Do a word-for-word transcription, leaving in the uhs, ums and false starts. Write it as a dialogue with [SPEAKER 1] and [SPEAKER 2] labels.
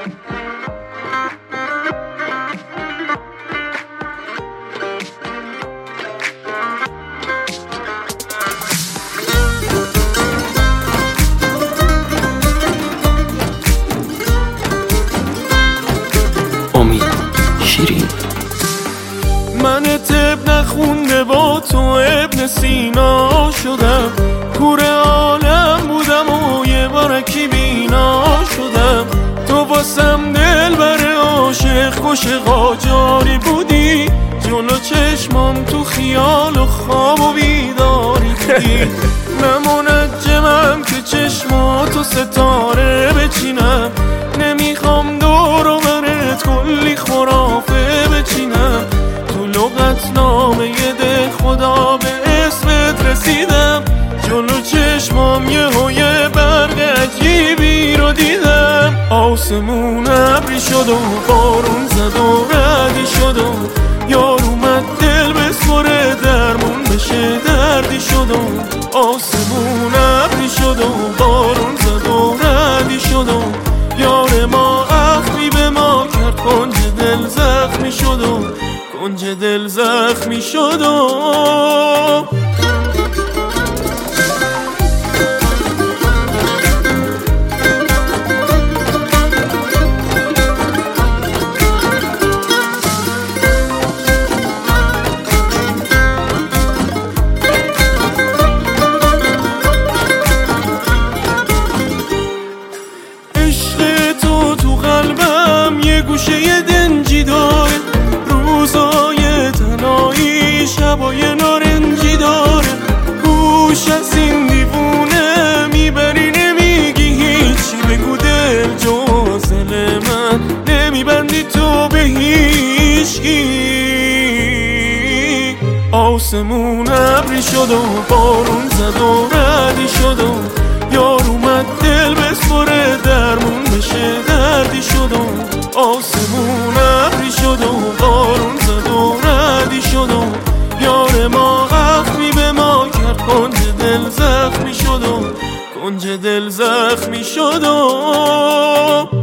[SPEAKER 1] من طب نخونده با تو ابن سینا شدم، کور عالم بودم و یه بارکی بینا شدم. تو واسم دل بر عاشق کش قاجاری بودی، جلو چشمام تو خیال و خواب و بیداری بودی. من منجمم که چشماتو ستاره بچینم، نمیخوام دور و برت کلی خرافه بچینم. تو لغت نامه ده خدا به اسمت رسیدم، جلو چشمام یه هویه برق عجیبی رو دیدم. آسمون ابری شد و بارون زد و ردی شد و یار اومد دل بسپره درمون بشه دردی شد و آسمون ابری شد و بارون زد و ردی شد و یار ما اخمی به ما کرد، کنج دل زخمی شد و کنج دل زخمی شد و گوشه دنجی داره، روزای تنهایی شبای نارنجی داره. گوش از این دیوونه میبری نمیگی هیچی، بگو دل جزل من نمیبندی تو به هیچکی. آسمون ابری شد و بارون زد و ردی شد و یار اومد دل بسپره درمون بشه دردی شد و آسمون ابری شد و بارون زد و ردی شد و یار ما اخمی به ما کرد، کنج دل زخمی شد و کنج دل زخمی شد و